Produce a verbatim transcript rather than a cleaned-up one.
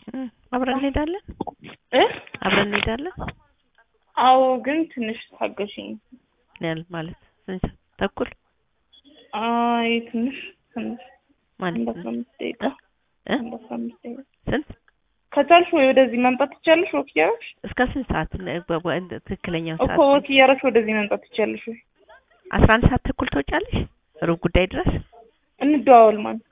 አብረን እንሄዳለን እ አብረን እንሄዳለን አዎ ግን ትንሽ ታገሽኝ ያል ማለት ስንት ተኩል አይ ትንሽ ትንሽ ማለት አምስት ደቂቃ እ አምስት ደቂቃ ስንት ከቻልሽ ወይ ወደዚህ መምጣት ትችያለሽ ወክያሽ እስከ ስንት ሰዓት ትክክለኛው ሰዓት እኮ ወክያሽ ወደዚህ መምጣት ትችያለሽ አስራ አንድ ሰዓት ተኩል ትወጫለሽ ሩብ ጉዳይ ድረስ እንደዋወል ማን